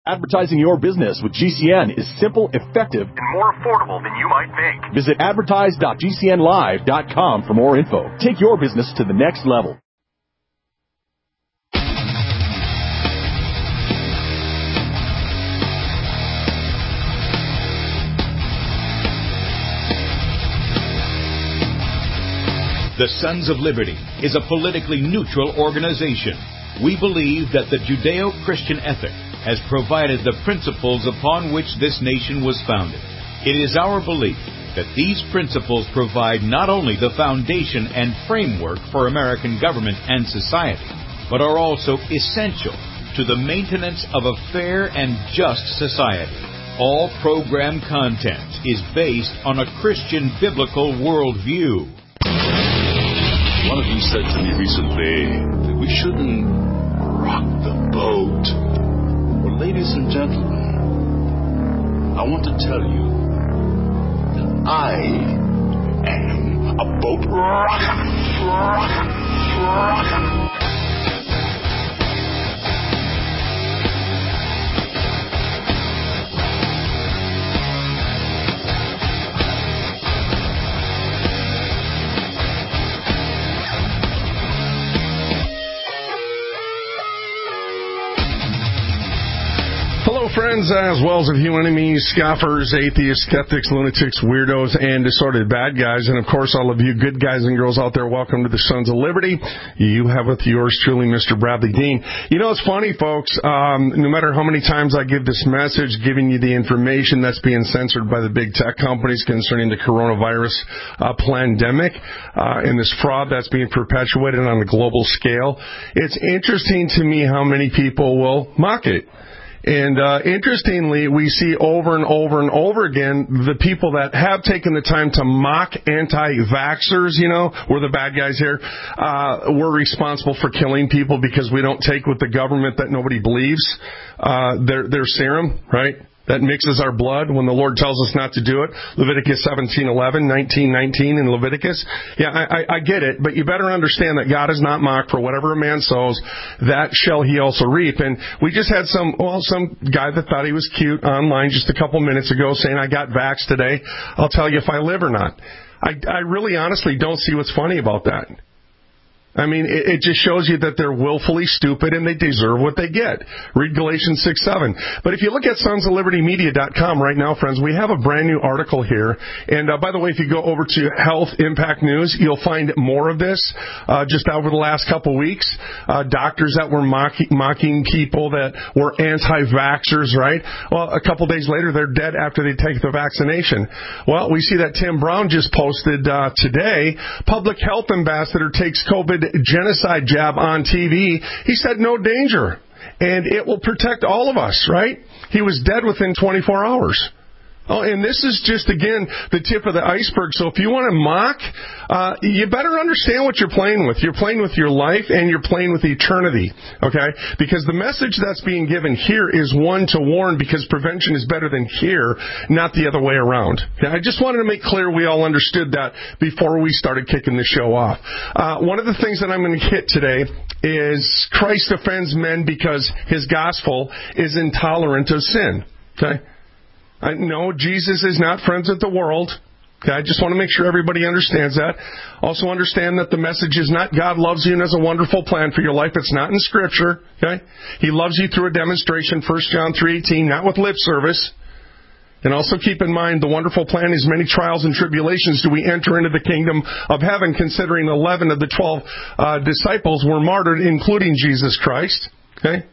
Advertising your business with GCN is simple, effective, and more affordable than you might think. Visit advertise.gcnlive.com for more info. Take your business to the next level. The Sons of Liberty is a politically neutral organization. We believe that the Judeo-Christian ethic has provided the principles upon which this nation was founded. It is our belief that these principles provide not only the foundation and framework for American government and society, but are also essential to the maintenance of a fair and just society. All program content is based on a Christian biblical worldview. One of you said to me recently that we shouldn't rock the boat. Well, ladies and gentlemen, I want to tell you that I am a boat rocker. Friends, as well as a few enemies, scoffers, atheists, skeptics, lunatics, weirdos, and assorted bad guys. And, of course, all of you good guys and girls out there, welcome to the Sons of Liberty. You have with yours truly, Mr. Bradley Dean. You know, it's funny, folks, no matter how many times I give this message, giving you the information that's being censored by the big tech companies concerning the coronavirus pandemic and this fraud that's being perpetuated on a global scale, it's interesting to me how many people will mock it. And interestingly, we see over and over and over again the people that have taken the time to mock anti-vaxxers, you know, we're the bad guys here, we're responsible for killing people because we don't take with the government that nobody believes, their serum, right? That mixes our blood when the Lord tells us not to do it. Leviticus 17:11, 19:19 in Leviticus. Yeah, I get it, but you better understand that God is not mocked. For whatever a man sows, that shall he also reap. And we just had some guy that thought he was cute online just a couple minutes ago saying, I got vaxxed today. I'll tell you if I live or not. I really honestly don't see what's funny about that. I mean, it just shows you that they're willfully stupid and they deserve what they get. Read Galatians 6:7. But if you look at sonsoflibertymedia.com right now, friends, we have a brand new article here. And by the way, if you go over to Health Impact News, you'll find more of this just over the last couple weeks. Doctors that were mocking people that were anti-vaxxers, right? Well, a couple days later, they're dead after they take the vaccination. Well, we see that Tim Brown just posted today, public health ambassador takes COVID genocide jab on TV. He said no danger, and it will protect all of us, right? He was dead within 24 hours. Oh, and this is just, again, the tip of the iceberg. So if you want to mock, you better understand what you're playing with. You're playing with your life and you're playing with eternity, okay? Because the message that's being given here is one to warn, because prevention is better than cure, not the other way around. Okay? I just wanted to make clear we all understood that before we started kicking the show off. One of the things that I'm going to hit today is Christ offends men because his gospel is intolerant of sin, okay? No, Jesus is not friends with the world. Okay, I just want to make sure everybody understands that. Also understand that the message is not God loves you and has a wonderful plan for your life. It's not in Scripture. Okay, He loves you through a demonstration, 1 John 3:18, not with lip service. And also keep in mind, the wonderful plan is many trials and tribulations do we enter into the kingdom of heaven, considering 11 of the 12 disciples were martyred, including Jesus Christ. Okay.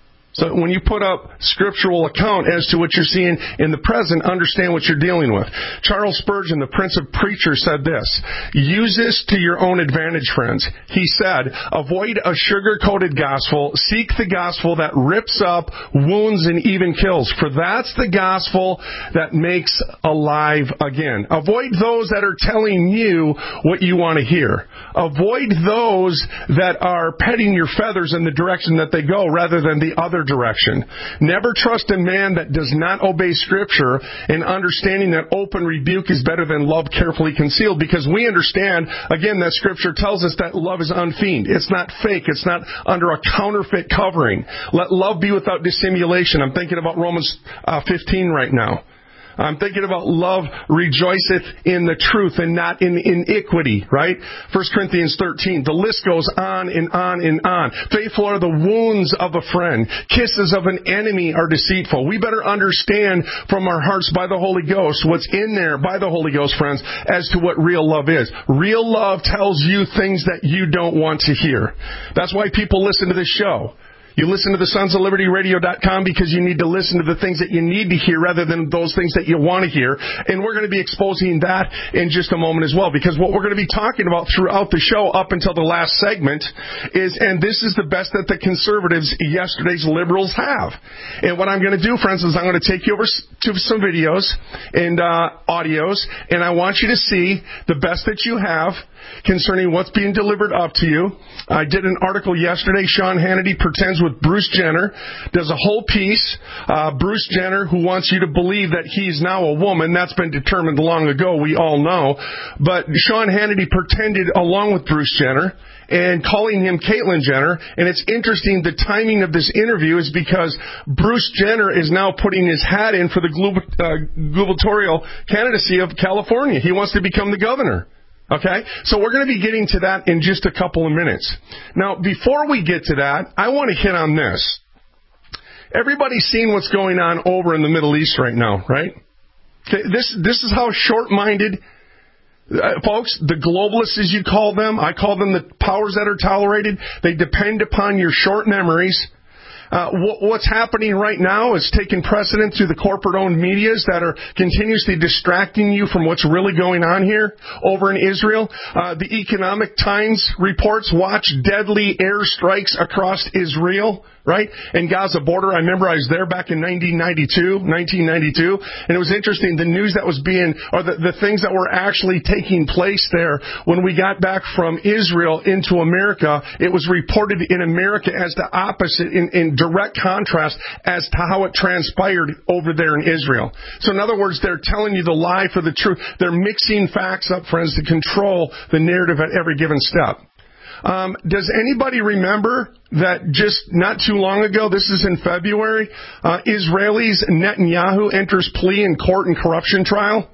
So when you put up scriptural account as to what you're seeing in the present, understand what you're dealing with. Charles Spurgeon, the Prince of Preachers, said this: use this to your own advantage, friends. He said, avoid a sugar-coated gospel. Seek the gospel that rips up, wounds, and even kills. For that's the gospel that makes alive again. Avoid those that are telling you what you want to hear. Avoid those that are petting your feathers in the direction that they go rather than the other direction. Never trust a man that does not obey Scripture, and understanding that open rebuke is better than love carefully concealed, because we understand, again, that Scripture tells us that love is unfeigned. It's not fake. It's not under a counterfeit covering. Let love be without dissimulation. I'm thinking about Romans 15 right now. I'm thinking about love rejoiceth in the truth and not in iniquity, right? 1 Corinthians 13. The list goes on and on and on. Faithful are the wounds of a friend. Kisses of an enemy are deceitful. We better understand from our hearts by the Holy Ghost what's in there by the Holy Ghost, friends, as to what real love is. Real love tells you things that you don't want to hear. That's why people listen to this show. You listen to the sonsoflibertyradio.com because you need to listen to the things that you need to hear rather than those things that you want to hear. And we're going to be exposing that in just a moment as well, because what we're going to be talking about throughout the show up until the last segment is, and this is the best that the conservatives, yesterday's liberals, have. And what I'm going to do, friends, is I'm going to take you over to some videos and audios, and I want you to see the best that you have concerning what's being delivered up to you. I did an article yesterday. Sean Hannity pretends with Bruce Jenner, does a whole piece. Bruce Jenner, who wants you to believe that he's now a woman. That's been determined long ago, we all know. But Sean Hannity pretended along with Bruce Jenner and calling him Caitlyn Jenner. And it's interesting, the timing of this interview is because Bruce Jenner is now putting his hat in for the gubernatorial candidacy of California. He wants to become the governor. Okay? So we're going to be getting to that in just a couple of minutes. Now, before we get to that, I want to hit on this. Everybody's seen what's going on over in the Middle East right now, right? Okay, this is how short-minded, folks, the globalists, as you call them, I call them the powers that are tolerated. They depend upon your short memories. What's happening right now is taking precedent through the corporate-owned medias that are continuously distracting you from what's really going on here over in Israel. The Economic Times reports, watch deadly airstrikes across Israel, right? And Gaza border. I remember I was there back in 1992, and it was interesting, the news that was being, or the things that were actually taking place there when we got back from Israel into America. It was reported in America as the opposite, in direct contrast as to how it transpired over there in Israel. So in other words, they're telling you the lie for the truth. They're mixing facts up, friends, to control the narrative at every given step. Does anybody remember that just not too long ago, this is in February, Israelis Netanyahu enters plea in court in corruption trial?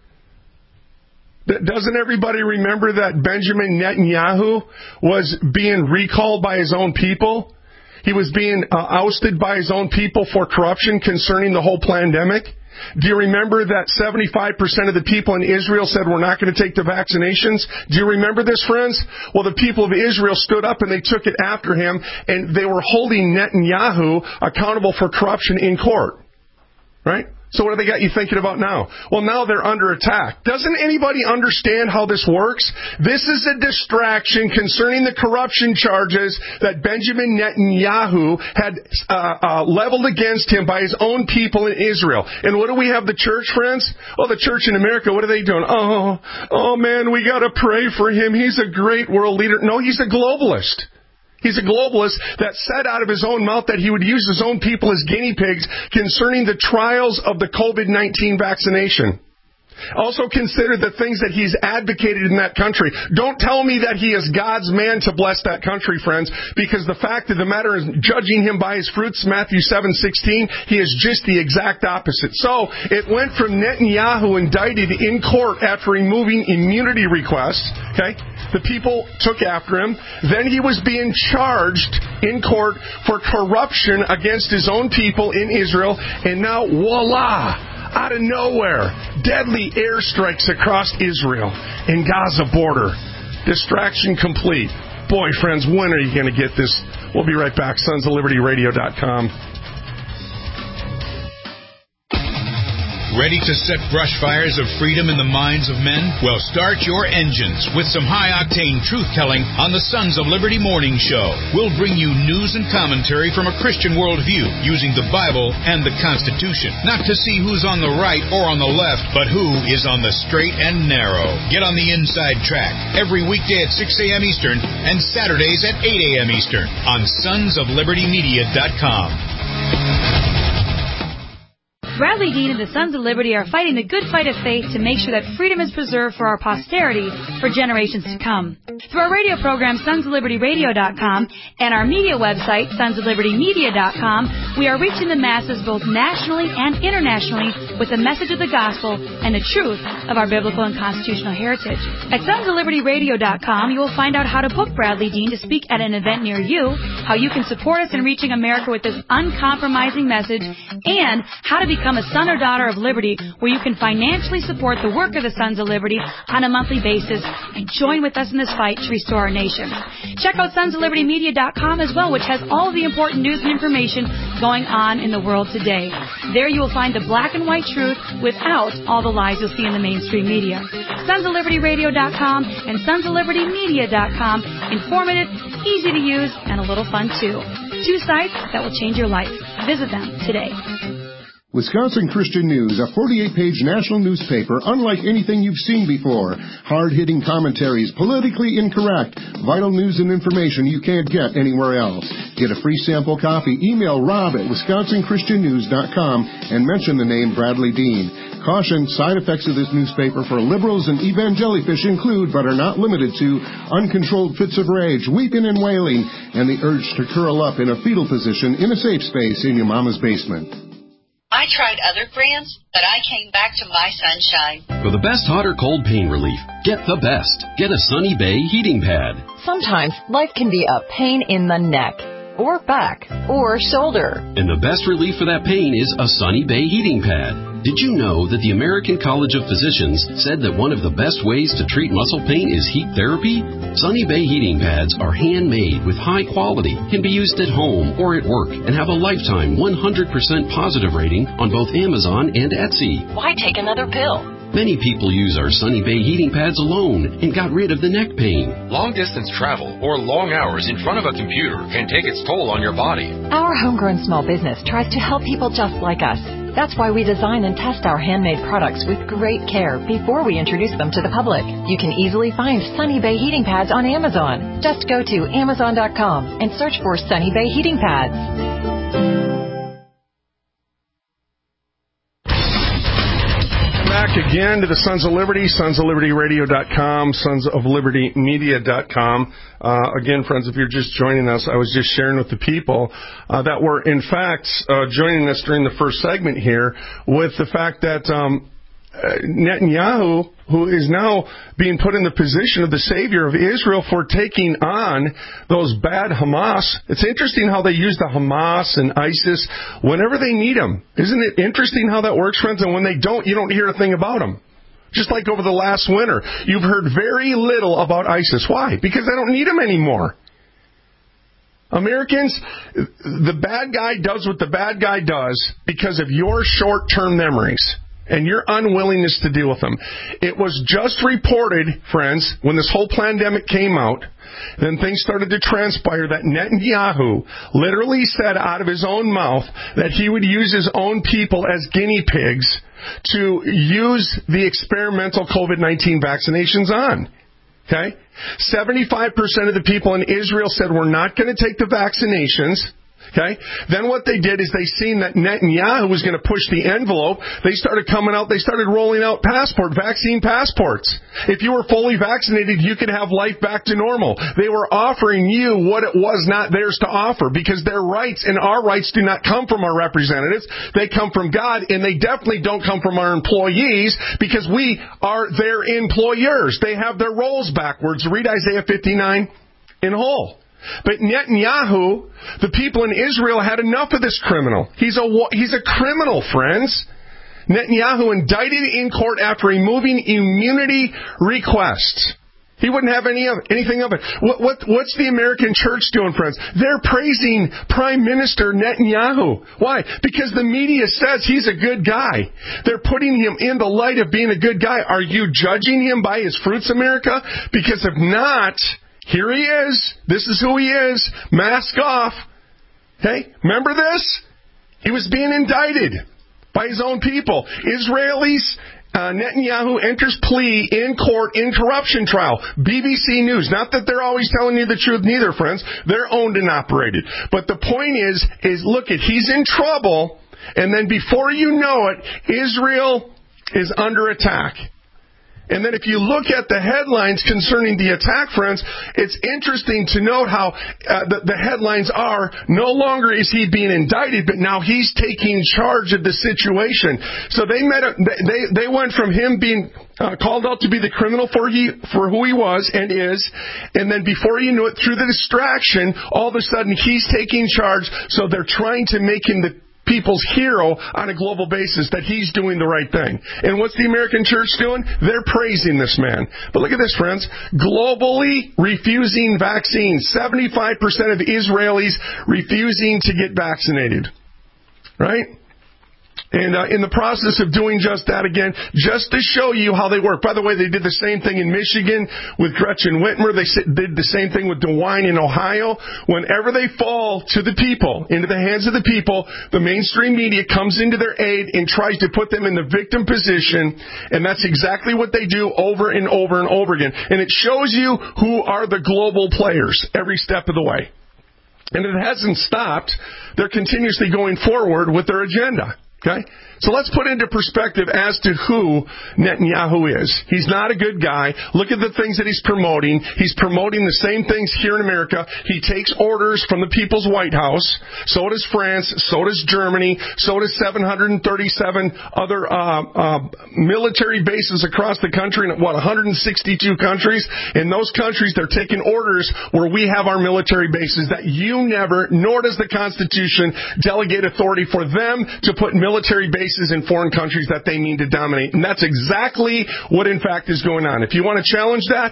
Doesn't everybody remember that Benjamin Netanyahu was being recalled by his own people? He was being ousted by his own people for corruption concerning the whole pandemic. Do you remember that 75% of the people in Israel said we're not going to take the vaccinations? Do you remember this, friends? Well, the people of Israel stood up and they took it after him, and they were holding Netanyahu accountable for corruption in court. Right? So what do they got you thinking about now? Well, now they're under attack. Doesn't anybody understand how this works? This is a distraction concerning the corruption charges that Benjamin Netanyahu had leveled against him by his own people in Israel. And what do we have the church, friends? Oh, the church in America, what are they doing? Oh man, we got to pray for him. He's a great world leader. No, he's a globalist. He's a globalist that said out of his own mouth that he would use his own people as guinea pigs concerning the trials of the COVID-19 vaccination. Also consider the things that he's advocated in that country. Don't tell me that he is God's man to bless that country, friends, because the fact of the matter is, judging him by his fruits, Matthew 7:16, he is just the exact opposite. So it went from Netanyahu indicted in court after removing immunity requests, okay? The people took after him. Then he was being charged in court for corruption against his own people in Israel. And now, voila, out of nowhere, deadly airstrikes across Israel and Gaza border. Distraction complete. Boy, friends, when are you going to get this? We'll be right back. sonsoflibertyradio.com. Ready to set brush fires of freedom in the minds of men? Well, start your engines with some high-octane truth-telling on the Sons of Liberty Morning Show. We'll bring you news and commentary from a Christian worldview using the Bible and the Constitution. Not to see who's on the right or on the left, but who is on the straight and narrow. Get on the inside track every weekday at 6 a.m. Eastern and Saturdays at 8 a.m. Eastern on sonsoflibertymedia.com. Bradley Dean and the Sons of Liberty are fighting the good fight of faith to make sure that freedom is preserved for our posterity for generations to come. Through our radio program, sonsoflibertyradio.com, and our media website, sonsoflibertymedia.com, we are reaching the masses both nationally and internationally with the message of the gospel and the truth of our biblical and constitutional heritage. At sonsoflibertyradio.com, you will find out how to book Bradley Dean to speak at an event near you, how you can support us in reaching America with this uncompromising message, and how to become a son or daughter of liberty, where you can financially support the work of the Sons of Liberty on a monthly basis and join with us in this fight to restore our nation. Check out sonsoflibertymedia.com as well, which has all of the important news and information going on in the world today. There you will find the black and white truth without all the lies you'll see in the mainstream media. sonsoflibertyradio.com and sonsoflibertymedia.com. Informative, easy to use, and a little fun too. 2 sites that will change your life. Visit them today. Wisconsin Christian News, a 48-page national newspaper unlike anything you've seen before. Hard-hitting commentaries, politically incorrect, vital news and information you can't get anywhere else. Get a free sample copy. Email Rob at WisconsinChristianNews.com and mention the name Bradley Dean. Caution, side effects of this newspaper for liberals and evangelifish include, but are not limited to, uncontrolled fits of rage, weeping and wailing, and the urge to curl up in a fetal position in a safe space in your mama's basement. I tried other brands, but I came back to My Sunshine. For the best hot or cold pain relief, get the best. Get a Sunny Bay heating pad. Sometimes life can be a pain in the neck, or back, or shoulder. And the best relief for that pain is a Sunny Bay heating pad. Did you know that the American College of Physicians said that one of the best ways to treat muscle pain is heat therapy? Sunny Bay heating pads are handmade with high quality, can be used at home or at work, and have a lifetime 100% positive rating on both Amazon and Etsy. Why take another pill? Many people use our Sunny Bay heating pads alone and got rid of the neck pain. Long-distance travel or long hours in front of a computer can take its toll on your body. Our homegrown small business tries to help people just like us. That's why we design and test our handmade products with great care before we introduce them to the public. You can easily find Sunny Bay heating pads on Amazon. Just go to Amazon.com and search for Sunny Bay heating pads. Back again to the Sons of Liberty, sonsoflibertyradio.com, sonsoflibertymedia.com. Again, friends, if you're just joining us, I was just sharing with the people that were, in fact, joining us during the first segment here with the fact that Netanyahu, who is now being put in the position of the savior of Israel for taking on those bad Hamas. It's interesting how they use the Hamas and ISIS whenever they need them. Isn't it interesting how that works, friends? And when they don't, you don't hear a thing about them. Just like over the last winter, you've heard very little about ISIS. Why? Because they don't need them anymore. Americans, the bad guy does what the bad guy does because of your short-term memories and your unwillingness to deal with them. It was just reported, friends, when this whole pandemic came out, then things started to transpire that Netanyahu literally said out of his own mouth that he would use his own people as guinea pigs to use the experimental COVID-19 vaccinations on. Okay? 75% of the people in Israel said we're not going to take the vaccinations. Okay? Then what they did is they seen that Netanyahu was going to push the envelope. They started coming out. They started rolling out vaccine passports. If you were fully vaccinated, you could have life back to normal. They were offering you what it was not theirs to offer because their rights and our rights do not come from our representatives. They come from God, and they definitely don't come from our employees because we are their employers. They have their roles backwards. Read Isaiah 59 in whole. But Netanyahu, the people in Israel had enough of this criminal. He's a criminal, friends. Netanyahu indicted in court after removing immunity requests. He wouldn't have anything of it. What's the American church doing, friends? They're praising Prime Minister Netanyahu. Why? Because the media says he's a good guy. They're putting him in the light of being a good guy. Are you judging him by his fruits, America? Because if not, here he is. This is who he is. Mask off. Okay? Remember this? He was being indicted. by his own people. Israelis, Netanyahu enters plea in court in corruption trial. BBC News. Not that they're always telling you the truth, neither, friends. They're owned and operated. But the point is look at, he's in trouble, and then before you know it, Israel is under attack. And then if you look at the headlines concerning the attack, friends, it's interesting to note how the headlines are, no longer is he being indicted, but now he's taking charge of the situation. So they went from him being called out to be the criminal for who he was and is, and then before you know it, through the distraction, all of a sudden he's taking charge, so they're trying to make him the people's hero on a global basis, that he's doing the right thing. And what's the American church doing? They're praising this man. But look at this, friends. Globally refusing vaccines. 75% of Israelis refusing to get vaccinated. Right? And in the process of doing just that again, just to show you how they work. By the way, they did the same thing in Michigan with Gretchen Whitmer. They did the same thing with DeWine in Ohio. Whenever they fall to the people, into the hands of the people, the mainstream media comes into their aid and tries to put them in the victim position. And that's exactly what they do over and over and over again. And it shows you who are the global players every step of the way. And it hasn't stopped. They're continuously going forward with their agenda. Okay? So let's put into perspective as to who Netanyahu is. He's not a good guy. Look at the things that he's promoting. He's promoting the same things here in America. He takes orders from the People's White House. So does France. So does Germany. So does 737 other military bases across the country in, 162 countries. In those countries, they're taking orders where we have our military bases that you never, nor does the Constitution, delegate authority for them to put military bases in foreign countries that they need to dominate. And that's exactly what, in fact, is going on. If you want to challenge that,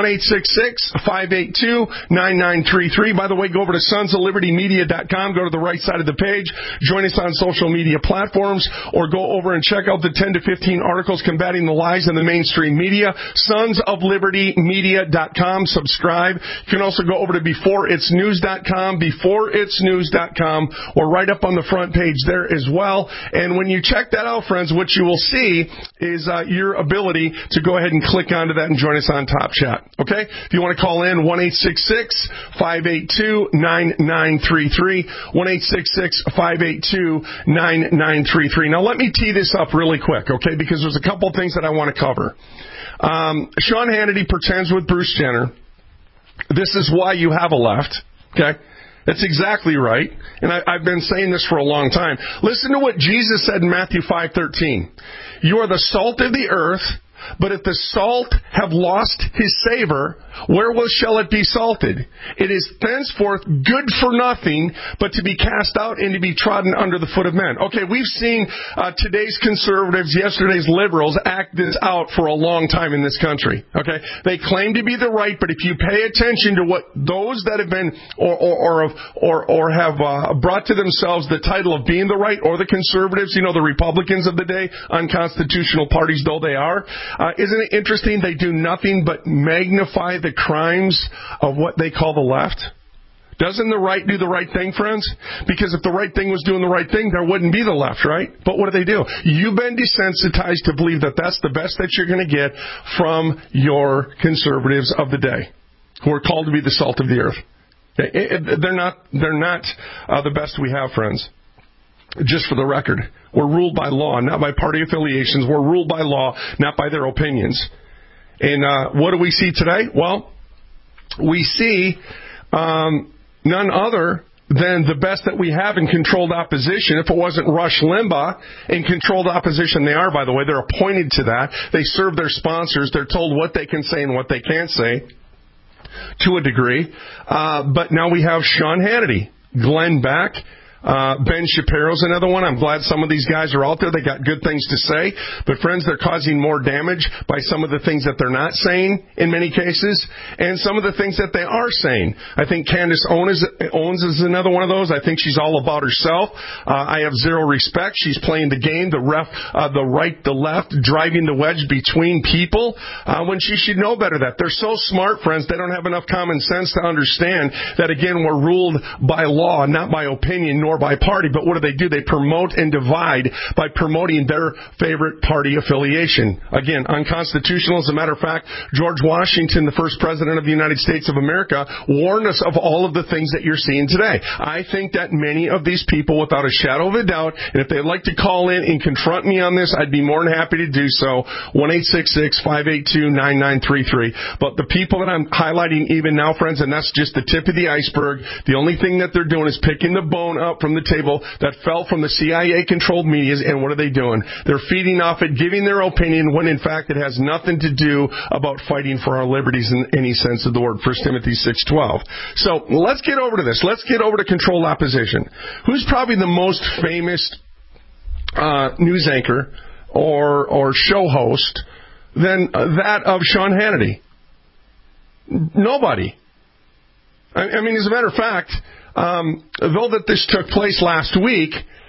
1-866-582-9933. By the way, go over to sonsoflibertymedia.com. Go to the right side of the page. Join us on social media platforms, or go over and check out the 10 to 15 articles combating the lies in the mainstream media. Sonsoflibertymedia.com. Subscribe. You can also go over to beforeitsnews.com, beforeitsnews.com, or right up on the front page there as well. And when you check that out, friends, what you will see is your ability to go ahead and click onto that and join us on Top Chat. Okay? If you want to call in, 1-866-582-9933. 1-866-582-9933. Now, let me tee this up really quick, okay? Because there's a couple things that I want to cover. Sean Hannity pretends with Bruce Jenner. This is why you have a left, okay? That's exactly right. And I've been saying this for a long time. Listen to what Jesus said in Matthew 5:13. You are the salt of the earth, but if the salt have lost his savor, wherewith shall it be salted? It is thenceforth good for nothing, but to be cast out and to be trodden under the foot of men. Okay, we've seen today's conservatives, yesterday's liberals act this out for a long time in this country. Okay, they claim to be the right, but if you pay attention to what those that have been or have brought to themselves the title of being the right, or the conservatives, you know, the Republicans of the day, unconstitutional parties though they are. Isn't it interesting? They do nothing but magnify the crimes of what they call the left. Doesn't the right do the right thing, friends? Because if the right thing was doing the right thing, there wouldn't be the left, right? But what do? You've been desensitized to believe that that's the best that you're going to get from your conservatives of the day, who are called to be the salt of the earth. They're not the best we have, friends. Just for the record, we're ruled by law, not by party affiliations. We're ruled by law, not by their opinions. And what do we see today? Well, we see none other than the best that we have in controlled opposition. If it wasn't Rush Limbaugh, in controlled opposition, they are, by the way. They're appointed to that. They serve their sponsors. They're told what they can say and what they can't say, to a degree. But now we have Sean Hannity, Glenn Beck, Ben Shapiro's another one. I'm glad some of these guys are out there. They got good things to say. But, friends, they're causing more damage by some of the things that they're not saying in many cases, and some of the things that they are saying. I think Candace Owens is another one of those. I think she's all about herself. I have zero respect. She's playing the game, the right, the left, driving the wedge between people when she should know better that. They're so smart, friends, they don't have enough common sense to understand that, again, we're ruled by law, not by opinion, nor more by party, but what do? They promote and divide by promoting their favorite party affiliation. Again, unconstitutional. As a matter of fact, George Washington, the first president of the United States of America, warned us of all of the things that you're seeing today. I think that many of these people, without a shadow of a doubt, and if they'd like to call in and confront me on this, I'd be more than happy to do so. 1-866-582-9933. But the people that I'm highlighting even now, friends, and that's just the tip of the iceberg. The only thing that they're doing is picking the bone up from the table that fell from the CIA-controlled medias, and what are they doing? They're feeding off it, giving their opinion, when in fact it has nothing to do about fighting for our liberties in any sense of the word. 1 Timothy 6:12. So let's get over to this. Let's get over to controlled opposition. Who's probably the most famous news anchor or show host than that of Sean Hannity? Nobody. I mean, as a matter of fact, though that this took place last week,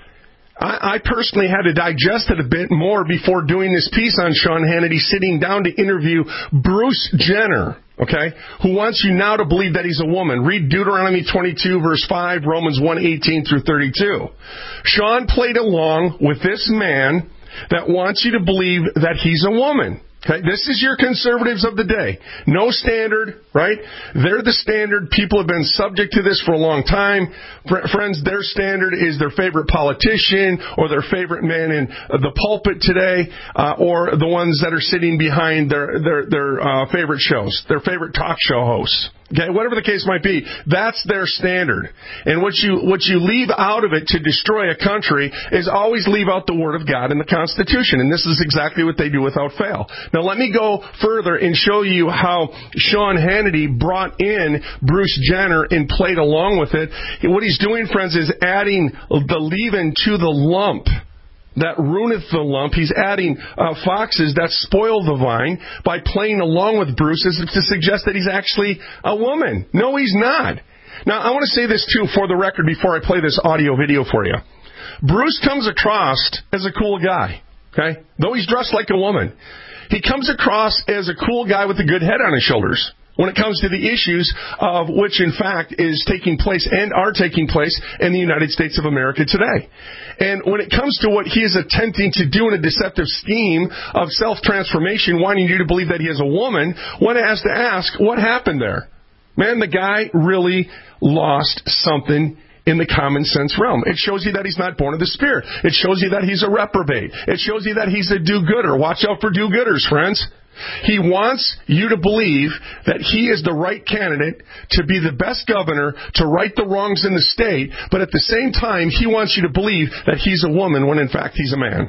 I personally had to digest it a bit more before doing this piece on Sean Hannity sitting down to interview Bruce Jenner, okay, who wants you now to believe that he's a woman. Read Deuteronomy 22, verse 5, Romans 1:18 through 32. Sean played along with this man that wants you to believe that he's a woman. Okay, this is your conservatives of the day. No standard, right? They're the standard. People have been subject to this for a long time. Friends, their standard is their favorite politician or their favorite man in the pulpit today, or the ones that are sitting behind their favorite shows, their favorite talk show hosts. Okay, whatever the case might be, that's their standard. And what you leave out of it to destroy a country is always leave out the Word of God and the Constitution. And this is exactly what they do without fail. Now let me go further and show you how Sean Hannity brought in Bruce Jenner and played along with it. What he's doing, friends, is adding the leaven to the lump that ruineth the lump. He's adding foxes that spoil the vine by playing along with Bruce as if to suggest that he's actually a woman. No, he's not. Now, I want to say this, too, for the record, before I play this audio video for you. Bruce comes across as a cool guy, okay? Though he's dressed like a woman. He comes across as a cool guy with a good head on his shoulders when it comes to the issues of which, in fact, is taking place and are taking place in the United States of America today. And when it comes to what he is attempting to do in a deceptive scheme of self-transformation, wanting you to believe that he is a woman, one has to ask, what happened there? Man, the guy really lost something in the common sense realm. It shows you that he's not born of the Spirit. It shows you that he's a reprobate. It shows you that he's a do-gooder. Watch out for do-gooders, friends. He wants you to believe that he is the right candidate to be the best governor, to right the wrongs in the state, but at the same time, he wants you to believe that he's a woman when in fact he's a man.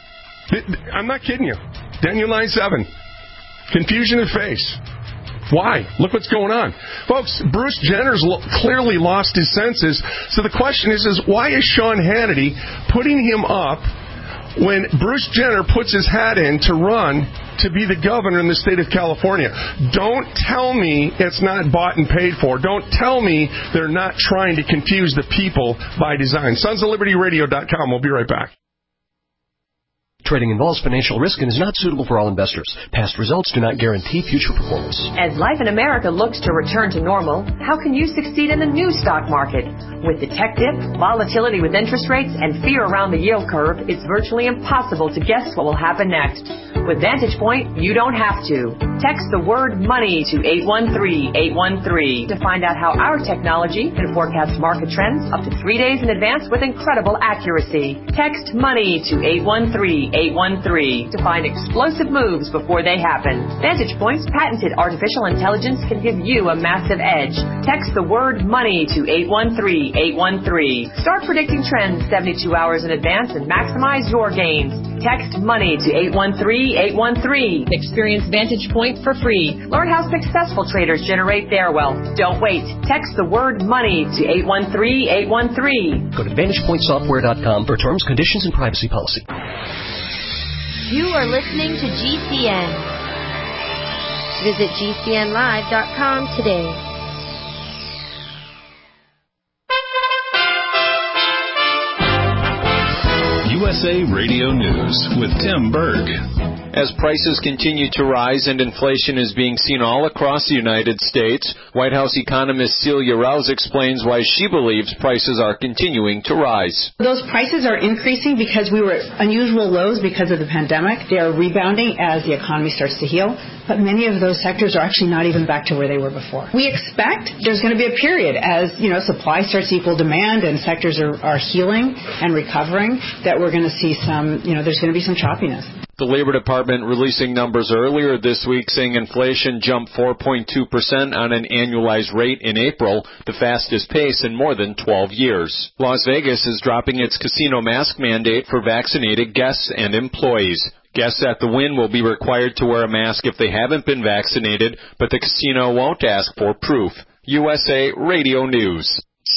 I'm not kidding you. Daniel 9:7. Confusion of face. Why? Look what's going on. Folks, Bruce Jenner's clearly lost his senses, so the question is why is Sean Hannity putting him up when Bruce Jenner puts his hat in to run to be the governor in the state of California? Don't tell me it's not bought and paid for. Don't tell me they're not trying to confuse the people by design. SonsOfLibertyRadio.com. We'll be right back. Trading involves financial risk and is not suitable for all investors. Past results do not guarantee future performance. As life in America looks to return to normal, how can you succeed in the new stock market? With the tech dip, volatility with interest rates, and fear around the yield curve, it's virtually impossible to guess what will happen next. With Vantage Point, you don't have to. Text the word money to 813-813 to find out how our technology can forecast market trends up to 3 days in advance with incredible accuracy. Text money to 813-813 to find explosive moves before they happen. Vantage Point's patented artificial intelligence can give you a massive edge. Text the word money to 813-813. Start predicting trends 72 hours in advance and maximize your gains. Text money to 813-813. Experience Vantage Point for free. Learn how successful traders generate their wealth. Don't wait. Text the word money to 813-813. Go to VantagePointSoftware.com for terms, conditions, and privacy policy. You are listening to GCN. Visit GCNlive.com today. USA Radio News with Tim Berg. As prices continue to rise and inflation is being seen all across the United States, White House economist Celia Rouse explains why she believes prices are continuing to rise. Those prices are increasing because we were at unusual lows because of the pandemic. They are rebounding as the economy starts to heal, but many of those sectors are actually not even back to where they were before. We expect there's going to be a period as, supply starts to equal demand and sectors are healing and recovering, that we're going to see some, there's going to be some choppiness. The Labor Department releasing numbers earlier this week saying inflation jumped 4.2% on an annualized rate in April, the fastest pace in more than 12 years. Las Vegas is dropping its casino mask mandate for vaccinated guests and employees. Guests at the Wynn will be required to wear a mask if they haven't been vaccinated, but the casino won't ask for proof. USA Radio News.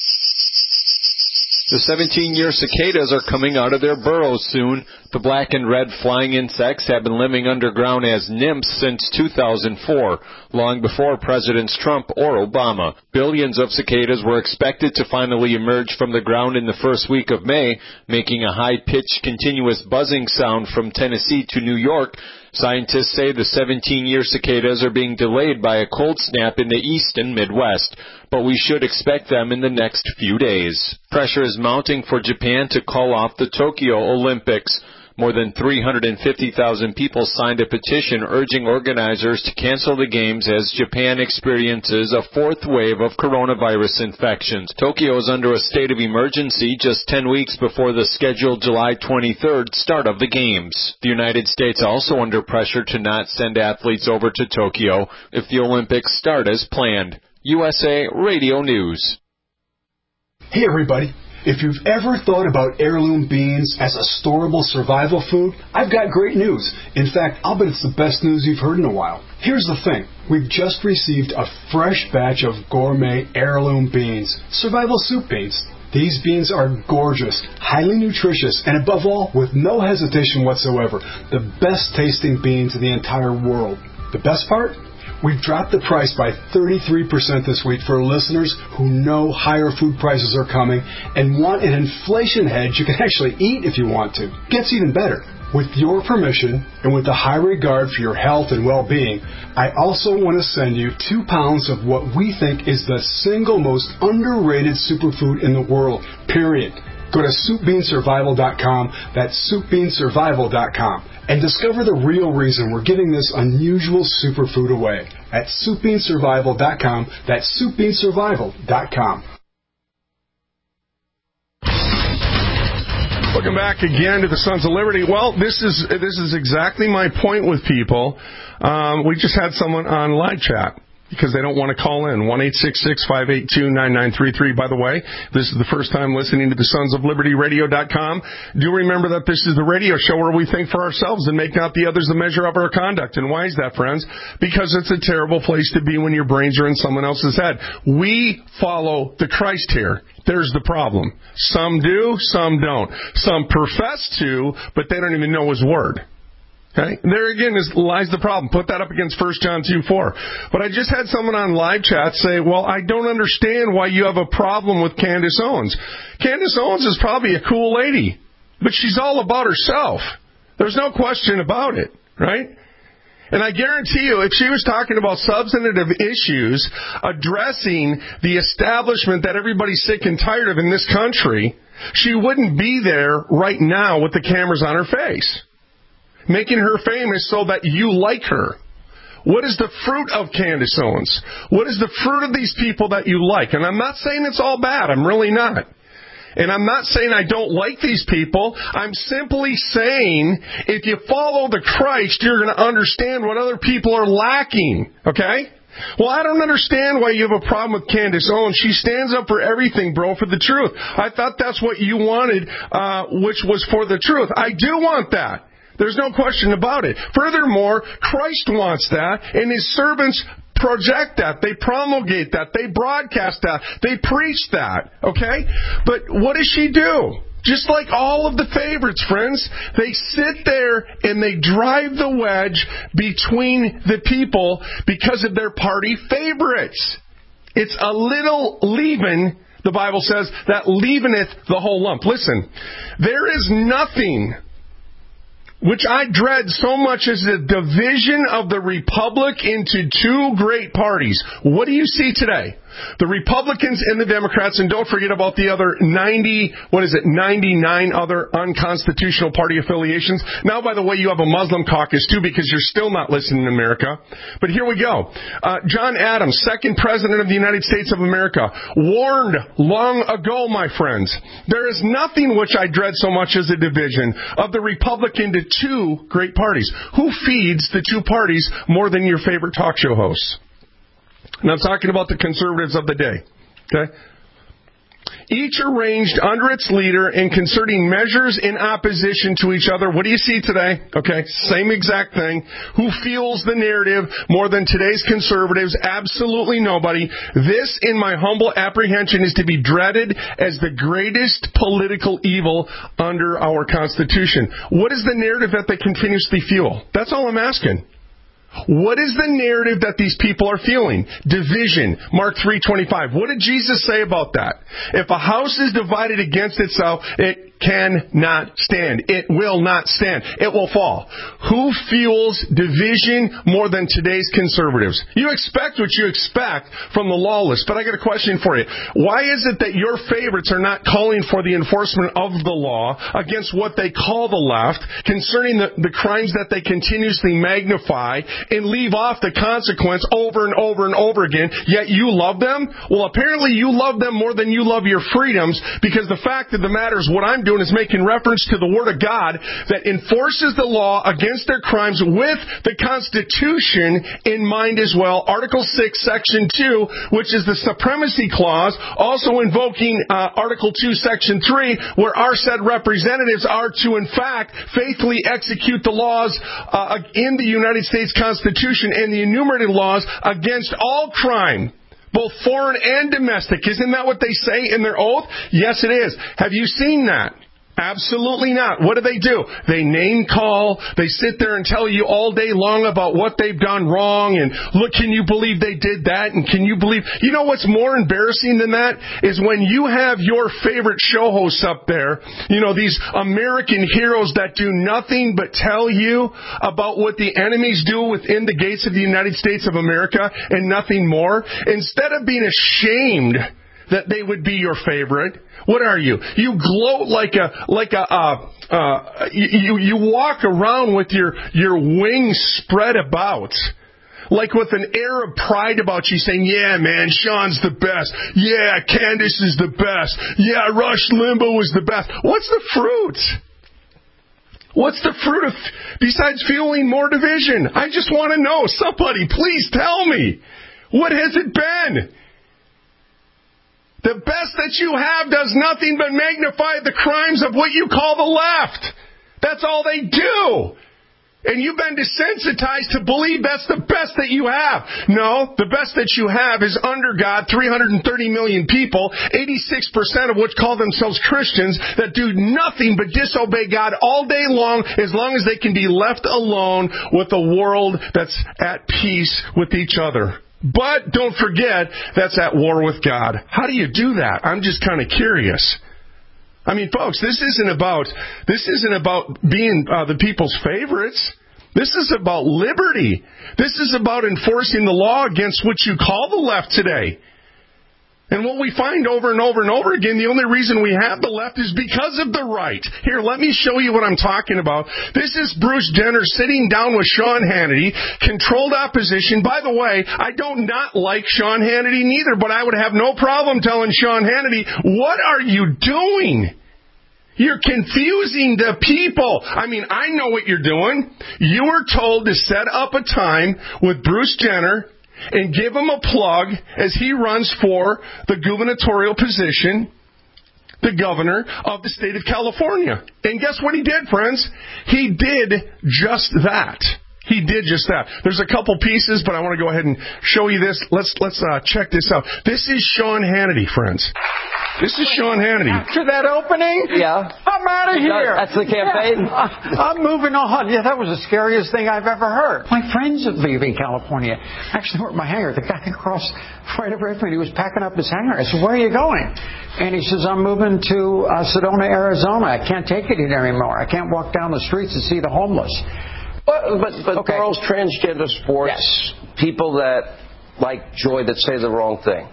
The 17-year cicadas are coming out of their burrows soon. The black and red flying insects have been living underground as nymphs since 2004, long before Presidents Trump or Obama. Billions of cicadas were expected to finally emerge from the ground in the first week of May, making a high-pitched continuous buzzing sound from Tennessee to New York. Scientists say the 17-year cicadas are being delayed by a cold snap in the east and Midwest, but we should expect them in the next few days. Pressure is mounting for Japan to call off the Tokyo Olympics. More than 350,000 people signed a petition urging organizers to cancel the Games as Japan experiences a fourth wave of coronavirus infections. Tokyo is under a state of emergency just 10 weeks before the scheduled July 23rd start of the Games. The United States also under pressure to not send athletes over to Tokyo if the Olympics start as planned. USA Radio News. Hey everybody. If you've ever thought about heirloom beans as a storable survival food, I've got great news. In fact, I'll bet it's the best news you've heard in a while. Here's the thing. We've just received a fresh batch of gourmet heirloom beans, survival soup beans. These beans are gorgeous, highly nutritious, and above all, with no hesitation whatsoever, the best tasting beans in the entire world. The best part? We've dropped the price by 33% this week for listeners who know higher food prices are coming and want an inflation hedge you can actually eat if you want to. Gets even better. With your permission and with a high regard for your health and well-being, I also want to send you 2 pounds of what we think is the single most underrated superfood in the world, period. Go to SoupBeanSurvival.com, that's SoupBeanSurvival.com, and discover the real reason we're giving this unusual superfood away at SoupBeanSurvival.com, that's SoupBeanSurvival.com. Welcome back again to the Sons of Liberty. Well, this is exactly my point with people. We just had someone on live chat because they don't want to call in. 1-866-582-9933. By the way, if this is the first time listening to the Sons of Liberty Radio.com, do remember that this is the radio show where we think for ourselves and make not the others the measure of our conduct. And why is that, friends? Because it's a terrible place to be when your brains are in someone else's head. We follow the Christ here. There's the problem. Some do, some don't. Some profess to, but they don't even know His Word. Okay? There again lies the problem. Put that up against 1 John 2:4. But I just had someone on live chat say, well, I don't understand why you have a problem with Candace Owens. Candace Owens is probably a cool lady, but she's all about herself. There's no question about it, right? And I guarantee you, if she was talking about substantive issues, addressing the establishment that everybody's sick and tired of in this country, she wouldn't be there right now with the cameras on her face, making her famous so that you like her. What is the fruit of Candace Owens? What is the fruit of these people that you like? And I'm not saying it's all bad. I'm really not. And I'm not saying I don't like these people. I'm simply saying if you follow the Christ, you're going to understand what other people are lacking. Okay? Well, I don't understand why you have a problem with Candace Owens. She stands up for everything, bro, for the truth. I thought that's what you wanted, which was for the truth. I do want that. There's no question about it. Furthermore, Christ wants that, and His servants project that. They promulgate that. They broadcast that. They preach that. Okay? But what does she do? Just like all of the favorites, friends, they sit there and they drive the wedge between the people because of their party favorites. It's a little leaven, the Bible says, that leaveneth the whole lump. Listen, there is nothing which I dread so much as the division of the Republic into two great parties. What do you see today? The Republicans and the Democrats, and don't forget about the other 99 other unconstitutional party affiliations. Now, by the way, you have a Muslim caucus, too, because you're still not listening in America. But here we go. John Adams, second President of the United States of America, warned long ago, my friends, there is nothing which I dread so much as a division of the Republic into two great parties. Who feeds the two parties more than your favorite talk show hosts? And I'm talking about the conservatives of the day. Okay? Each arranged under its leader and concerting measures in opposition to each other. What do you see today? Okay, same exact thing. Who fuels the narrative more than today's conservatives? Absolutely nobody. This, in my humble apprehension, is to be dreaded as the greatest political evil under our Constitution. What is the narrative that they continuously fuel? That's all I'm asking. What is the narrative that these people are feeling? Division. Mark 3:25. What did Jesus say about that? If a house is divided against itself, it cannot stand. It will not stand. It will fall. Who fuels division more than today's conservatives? You expect what you expect from the lawless, but I got a question for you. Why is it that your favorites are not calling for the enforcement of the law against what they call the left, concerning the crimes that they continuously magnify and leave off the consequence over and over and over again, yet you love them? Well, apparently you love them more than you love your freedoms, because the fact of the matter is what I'm doing is making reference to the Word of God that enforces the law against their crimes with the Constitution in mind as well. Article 6, Section 2, which is the Supremacy Clause, also invoking Article 2, Section 3, where our said representatives are to, in fact, faithfully execute the laws in the United States Constitution and the enumerated laws against all crime, both foreign and domestic. Isn't that what they say in their oath? Yes, it is. Have you seen that? Absolutely not. What do? They name call. They sit there and tell you all day long about what they've done wrong. And look, can you believe they did that? And can you believe... You know what's more embarrassing than that? Is when you have your favorite show hosts up there, you know, these American heroes that do nothing but tell you about what the enemies do within the gates of the United States of America and nothing more. Instead of being ashamed that they would be your favorite, what are you? You gloat you walk around with your wings spread about, like with an air of pride about you, saying, yeah, man, Sean's the best. Yeah, Candace is the best. Yeah, Rush Limbaugh is the best. What's the fruit? What's the fruit of, besides fueling more division? I just want to know. Somebody, please tell me. What has it been? The best that you have does nothing but magnify the crimes of what you call the left. That's all they do. And you've been desensitized to believe that's the best that you have. No, the best that you have is under God, 330 million people, 86% of which call themselves Christians, that do nothing but disobey God all day long as they can be left alone with a world that's at peace with each other. But don't forget, that's at war with God. How do you do that? I'm just kind of curious. I mean, folks, this isn't about being the people's favorites. This is about liberty. This is about enforcing the law against what you call the left today. And what we find over and over and over again, the only reason we have the left is because of the right. Here, let me show you what I'm talking about. This is Bruce Jenner sitting down with Sean Hannity, controlled opposition. By the way, I don't not like Sean Hannity neither, but I would have no problem telling Sean Hannity, what are you doing? You're confusing the people. I mean, I know what you're doing. You were told to set up a time with Bruce Jenner and give him a plug as he runs for the gubernatorial position, the governor of the state of California. And guess what he did, friends? He did just that. He did just that. There's a couple pieces, but I want to go ahead and show you this. Let's check this out. This is Sean Hannity, friends. This is Sean Hannity. After that opening? Yeah. I'm out of here. That's the campaign? Yeah. I'm moving on. Yeah, that was the scariest thing I've ever heard. My friends are leaving California. Actually, were at my hangar. The guy across right over me, he was packing up his hangar. I said, where are you going? And he says, I'm moving to Sedona, Arizona. I can't take it anymore. I can't walk down the streets and see the homeless. But okay. Girls, transgender sports, yes. People that like Joy that say the wrong thing.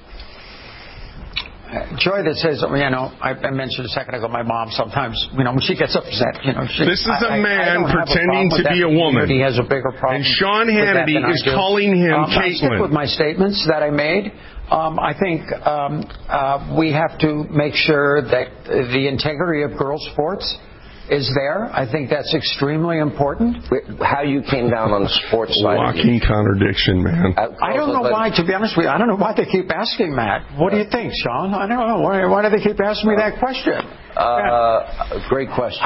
Joy that says, I mentioned a second ago, my mom sometimes, when she gets upset, this is a man pretending to be a woman. He has a bigger problem. And Sean Hannity is calling him Caitlyn. I stick with my statements that I made. I think we have to make sure that the integrity of girls' sports is there. I think that's extremely important. How you came down on the sports side? Walking contradiction, man. I don't know why, to be honest with you, I don't know why they keep asking that. What do you think, Sean? I don't know. Why do they keep asking me that question? Great question.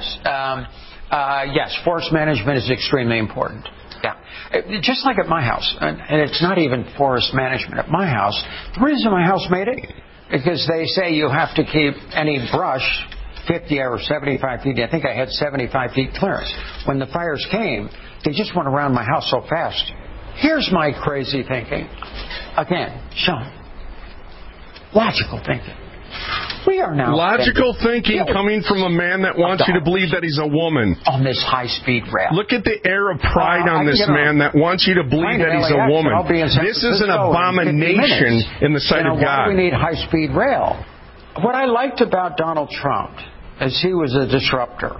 Yes, forest management is extremely important. Yeah. Just like at my house, and it's not even forest management at my house. The reason my house made it, because they say you have to keep any brush 50 or 75 feet. I think I had 75 feet clearance. When the fires came, they just went around my house so fast. Here's my crazy thinking. Again, Sean. Logical thinking. We are now... Logical thinking coming from a man that wants you to believe that he's a woman. On this high-speed rail. Look at the air of pride on this man that wants you to believe that he's a woman. This is an abomination in the sight of God. Why do we need high-speed rail? What I liked about Donald Trump is he was a disruptor.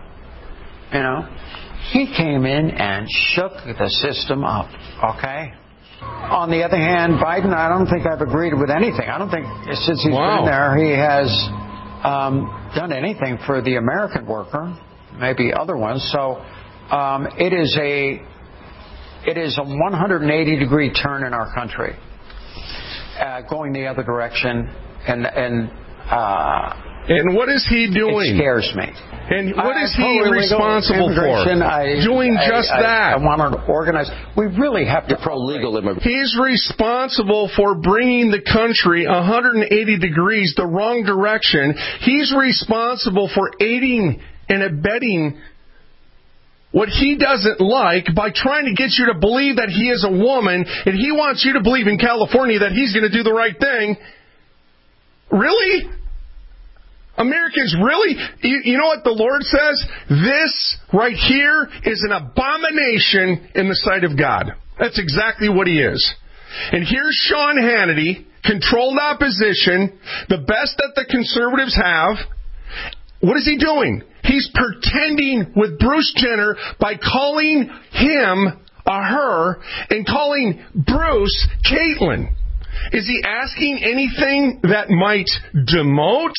He came in and shook the system up, okay? On the other hand, Biden, I don't think I've agreed with anything. I don't think since he's been there he has done anything for the American worker, maybe other ones. So it is a 180-degree turn in our country, going the other direction, and what is he doing? It scares me. And what is he responsible for? Doing just that. I want to organize. We really have to pro-legal immigrant. He's responsible for bringing the country 180 degrees the wrong direction. He's responsible for aiding and abetting what he doesn't like by trying to get you to believe that he is a woman, and he wants you to believe in California that he's going to do the right thing. Really? Americans, really? You know what the Lord says? This right here is an abomination in the sight of God. That's exactly what he is. And here's Sean Hannity, controlled opposition, the best that the conservatives have. What is he doing? He's pretending with Bruce Jenner by calling him a her and calling Bruce Caitlyn. Is he asking anything that might demote?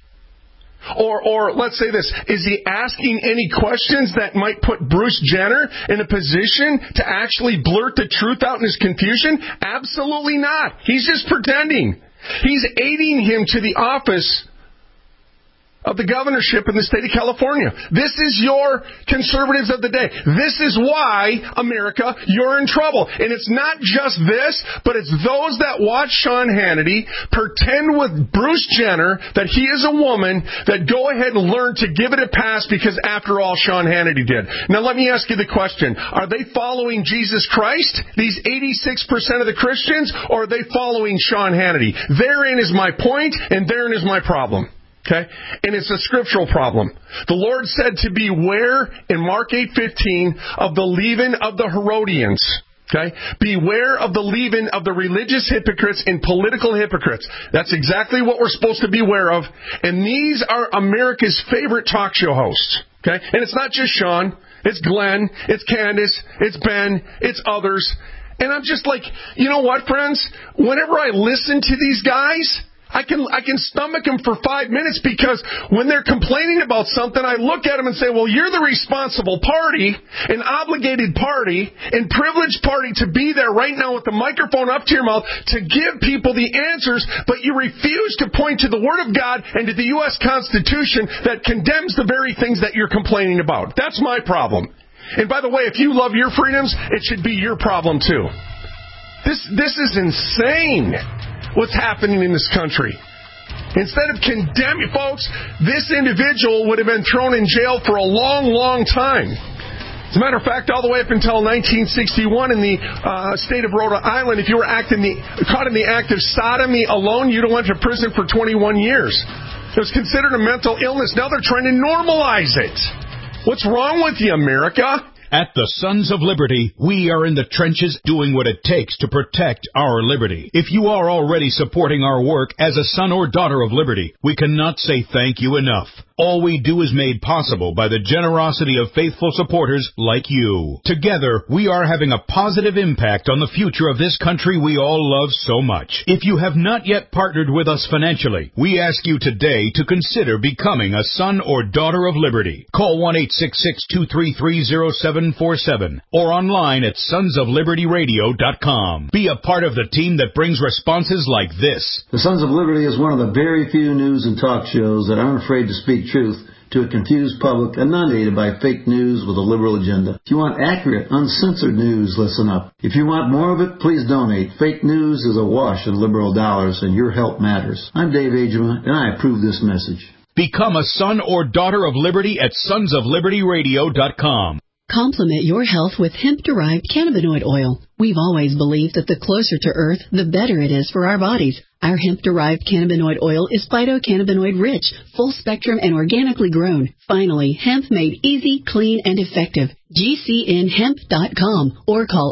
Or let's say this, is he asking any questions that might put Bruce Jenner in a position to actually blurt the truth out in his confusion? Absolutely not. He's just pretending. He's aiding him to the office of the governorship in the state of California. This is your conservatives of the day. This is why, America, you're in trouble. And it's not just this, but it's those that watch Sean Hannity pretend with Bruce Jenner that he is a woman that go ahead and learn to give it a pass because, after all, Sean Hannity did. Now, let me ask you the question. Are they following Jesus Christ, these 86% of the Christians, or are they following Sean Hannity? Therein is my point, and therein is my problem. Okay? And it's a scriptural problem. The Lord said to beware in Mark 8:15 of the leaven of the Herodians. Okay? Beware of the leaven of the religious hypocrites and political hypocrites. That's exactly what we're supposed to beware of. And these are America's favorite talk show hosts. Okay? And it's not just Sean. It's Glenn. It's Candace. It's Ben. It's others. And I'm just like, you know what, friends? Whenever I listen to these guys, I can stomach them for 5 minutes, because when they're complaining about something, I look at them and say, well, you're the responsible party, an obligated party, and privileged party to be there right now with the microphone up to your mouth to give people the answers, but you refuse to point to the Word of God and to the U.S. Constitution that condemns the very things that you're complaining about. That's my problem. And by the way, if you love your freedoms, it should be your problem too. This is insane what's happening in this country. Instead of condemning, folks, this individual would have been thrown in jail for a long, long time. As a matter of fact, all the way up until 1961 in the state of Rhode Island, if you were caught in the act of sodomy alone, you'd have went to prison for 21 years. It was considered a mental illness. Now they're trying to normalize it. What's wrong with you, America? At the Sons of Liberty, we are in the trenches doing what it takes to protect our liberty. If you are already supporting our work as a son or daughter of liberty, we cannot say thank you enough. All we do is made possible by the generosity of faithful supporters like you. Together, we are having a positive impact on the future of this country we all love so much. If you have not yet partnered with us financially, we ask you today to consider becoming a son or daughter of liberty. Call 1-866-233-0747 or online at sonsoflibertyradio.com. Be a part of the team that brings responses like this. The Sons of Liberty is one of the very few news and talk shows that aren't afraid to speak truth to a confused public and not aided by fake news with a liberal agenda. If you want accurate, uncensored news, listen up. If you want more of it, please donate. Fake news is awash in liberal dollars, and your help matters. I'm Dave Agema, and I approve this message. Become a son or daughter of liberty at sonsoflibertyradio.com. Complement your health with hemp-derived cannabinoid oil. We've always believed that the closer to Earth, the better it is for our bodies. Our hemp-derived cannabinoid oil is phytocannabinoid-rich, full-spectrum, and organically grown. Finally, hemp made easy, clean, and effective. GCNhemp.com or call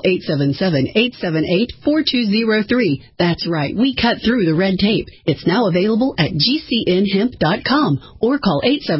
877-878-4203. That's right, we cut through the red tape. It's now available at GCNhemp.com or call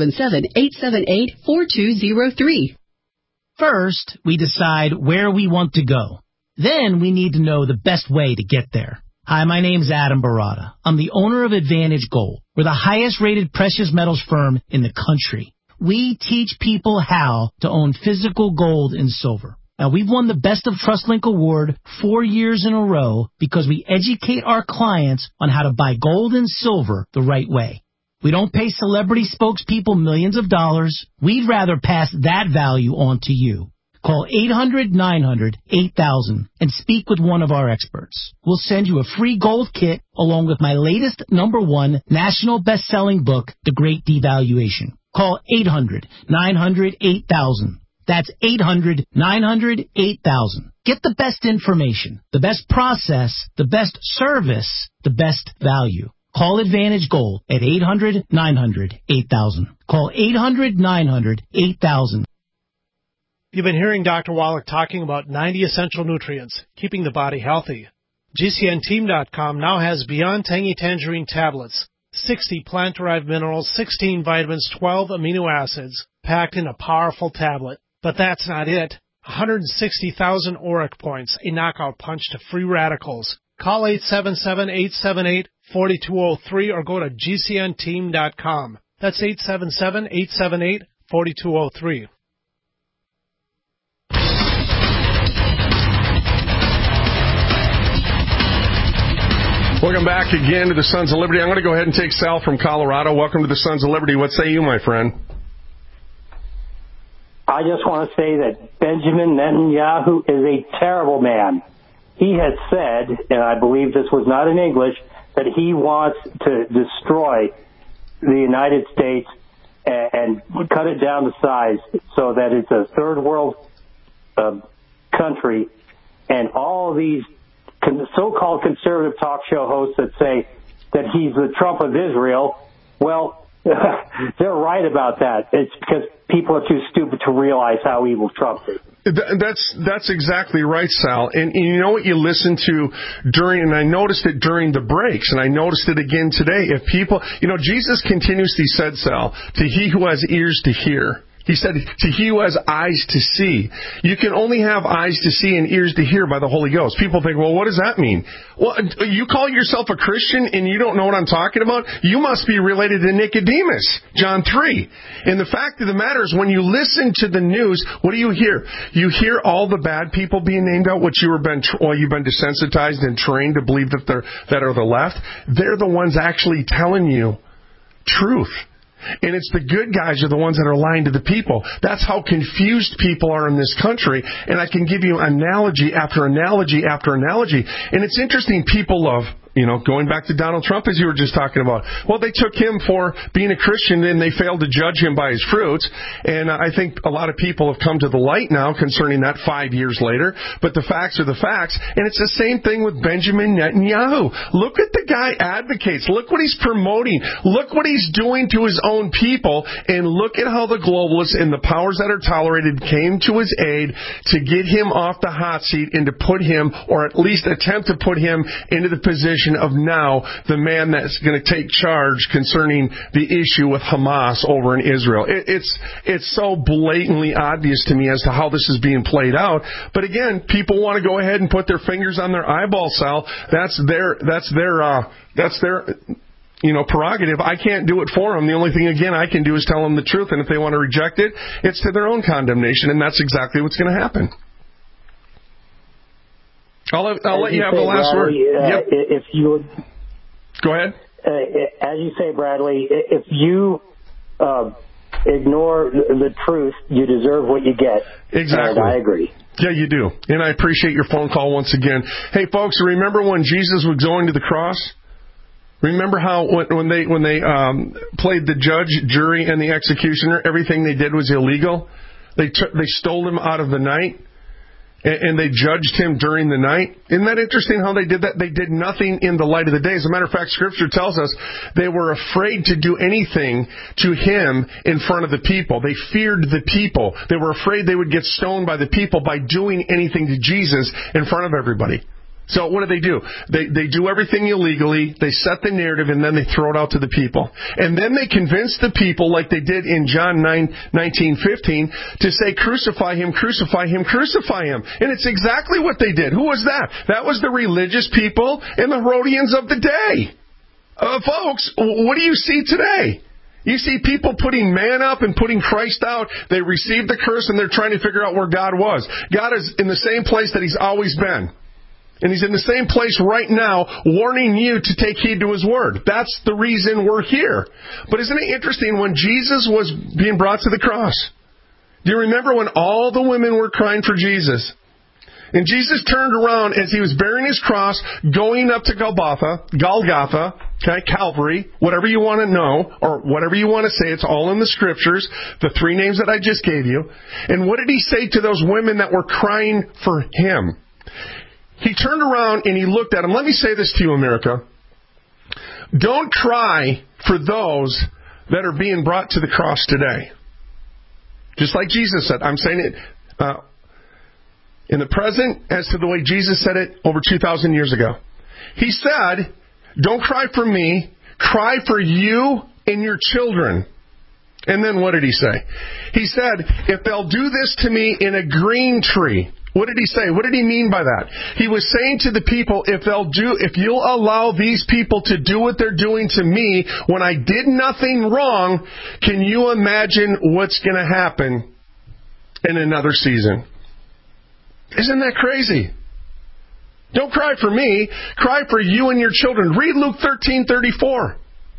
877-878-4203. First, we decide where we want to go. Then we need to know the best way to get there. Hi, my name's Adam Barada. I'm the owner of Advantage Gold. We're the highest rated precious metals firm in the country. We teach people how to own physical gold and silver. Now, we've won the Best of TrustLink Award 4 years in a row because we educate our clients on how to buy gold and silver the right way. We don't pay celebrity spokespeople millions of dollars. We'd rather pass that value on to you. Call 800-900-8000 and speak with one of our experts. We'll send you a free gold kit along with my latest #1 national best-selling book, The Great Devaluation. Call 800-900-8000. That's 800-900-8000. Get the best information, the best process, the best service, the best value. Call Advantage Gold at 800-900-8000. Call 800-900-8000. You've been hearing Dr. Wallach talking about 90 essential nutrients, keeping the body healthy. GCNteam.com now has Beyond Tangy Tangerine tablets, 60 plant-derived minerals, 16 vitamins, 12 amino acids, packed in a powerful tablet. But that's not it. 160,000 ORAC points, a knockout punch to free radicals. Call 877-878-4203 or go to GCNteam.com. That's 877-878-4203. Welcome back again to the Sons of Liberty. I'm going to go ahead and take Sal from Colorado. Welcome to the Sons of Liberty. What say you, my friend? I just want to say that Benjamin Netanyahu is a terrible man. He has said, and I believe this was not in English, that he wants to destroy the United States and cut it down to size so that it's a third world country. And all of these so-called conservative talk show hosts that say that he's the Trump of Israel, well, they're right about that. It's because people are too stupid to realize how evil Trump is. That's exactly right, Sal. And you know what you listen to during, and I noticed it during the breaks, and I noticed it again today. If people, Jesus continuously said, Sal, to he who has ears to hear. He said, to he who has eyes to see. You can only have eyes to see and ears to hear by the Holy Ghost. People think, well, what does that mean? Well, you call yourself a Christian and you don't know what I'm talking about? You must be related to Nicodemus, John 3. And the fact of the matter is, when you listen to the news, what do you hear? You hear all the bad people being named out, which you've been desensitized and trained to believe that are the left. They're the ones actually telling you truth. And it's the good guys are the ones that are lying to the people. That's how confused people are in this country. And I can give you analogy after analogy after analogy. And it's interesting, people love, going back to Donald Trump, as you were just talking about. Well, they took him for being a Christian, and they failed to judge him by his fruits. And I think a lot of people have come to the light now concerning that 5 years later. But the facts are the facts. And it's the same thing with Benjamin Netanyahu. Look at the guy advocates. Look what he's promoting. Look what he's doing to his own people. And look at how the globalists and the powers that are tolerated came to his aid to get him off the hot seat and to put him, or at least attempt to put him, into the position of now the man that's going to take charge concerning the issue with Hamas over in Israel. It's so blatantly obvious to me as to how this is being played out. But again, people want to go ahead and put their fingers on their eyeball, Sal. That's their prerogative. I can't do it for them. The only thing, again, I can do is tell them the truth. And if they want to reject it, it's to their own condemnation. And that's exactly what's going to happen. I'll let you have the last word. Yep. If you would, go ahead. As you say, Bradley, if you ignore the truth, you deserve what you get. Exactly. And I agree. Yeah, you do. And I appreciate your phone call once again. Hey, folks, remember when Jesus was going to the cross? Remember how when they played the judge, jury, and the executioner, everything they did was illegal? They stole him out of the night. And they judged him during the night. Isn't that interesting how they did that? They did nothing in the light of the day. As a matter of fact, Scripture tells us they were afraid to do anything to him in front of the people. They feared the people. They were afraid they would get stoned by the people by doing anything to Jesus in front of everybody. So what do? They do everything illegally, they set the narrative, and then they throw it out to the people. And then they convince the people, like they did in John 19:15, to say, crucify him, crucify him, crucify him. And it's exactly what they did. Who was that? That was the religious people and the Herodians of the day. Folks, what do you see today? You see people putting man up and putting Christ out. They received the curse, and they're trying to figure out where God was. God is in the same place that He's always been. And He's in the same place right now, warning you to take heed to His word. That's the reason we're here. But isn't it interesting, when Jesus was being brought to the cross, do you remember when all the women were crying for Jesus? And Jesus turned around as He was bearing His cross, going up to Golgotha, Calvary, whatever you want to know, or whatever you want to say, it's all in the Scriptures, the three names that I just gave you. And what did He say to those women that were crying for Him? He turned around and He looked at them. Let me say this to you, America. Don't cry for those that are being brought to the cross today. Just like Jesus said. I'm saying it in the present as to the way Jesus said it over 2,000 years ago. He said, don't cry for me, cry for you and your children. And then what did He say? He said, if they'll do this to me in a green tree. What did He say? What did He mean by that? He was saying to the people, if you'll allow these people to do what they're doing to me when I did nothing wrong, can you imagine what's going to happen in another season? Isn't that crazy? Don't cry for me. Cry for you and your children. Read Luke 13:34.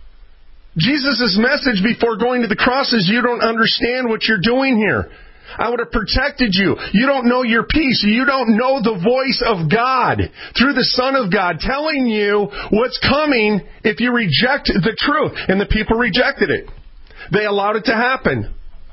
Jesus' message before going to the cross is, you don't understand what you're doing here. I would have protected you. You don't know your peace. You don't know the voice of God through the Son of God telling you what's coming if you reject the truth. And the people rejected it. They allowed it to happen.